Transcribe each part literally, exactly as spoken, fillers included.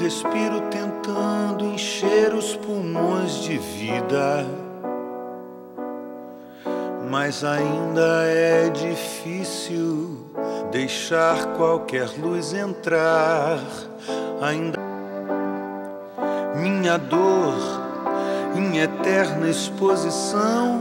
respiro tentando encher os pulmões de vida, mas ainda é difícil deixar qualquer luz entrar. Ainda minha dor em eterna exposição,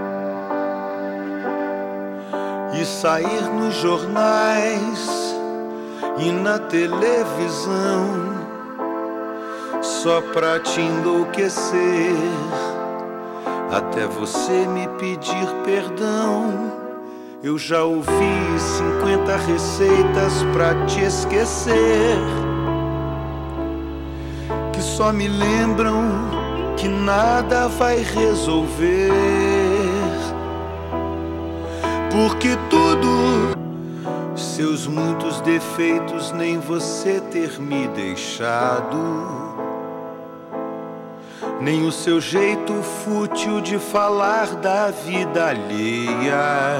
e sair nos jornais e na televisão só pra te enlouquecer, até você me pedir perdão. Eu já ouvi cinquenta receitas pra te esquecer, que só me lembram que nada vai resolver, porque tudo, seus muitos defeitos, nem você ter me deixado, nem o seu jeito fútil de falar da vida alheia,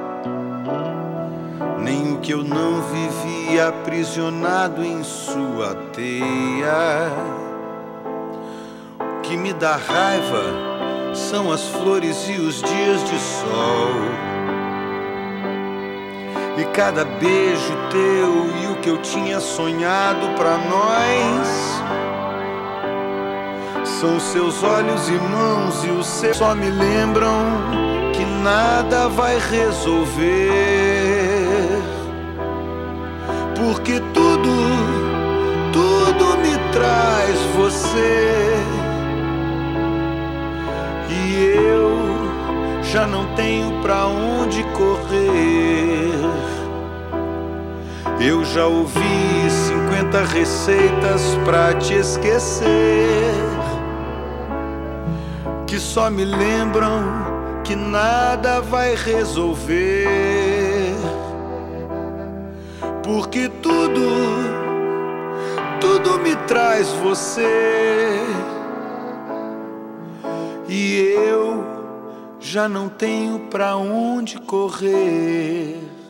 nem o que eu não vivi aprisionado em sua teia. O que me dá raiva são as flores e os dias de sol, e cada beijo teu e o que eu tinha sonhado pra nós. São seus olhos e mãos e os seus só me lembram que nada vai resolver, porque tudo, tudo me traz você, e eu já não tenho pra onde correr. Eu já ouvi cinquenta receitas pra te esquecer, que só me lembram que nada vai resolver, porque tudo, tudo me traz você, e eu já não tenho pra onde correr.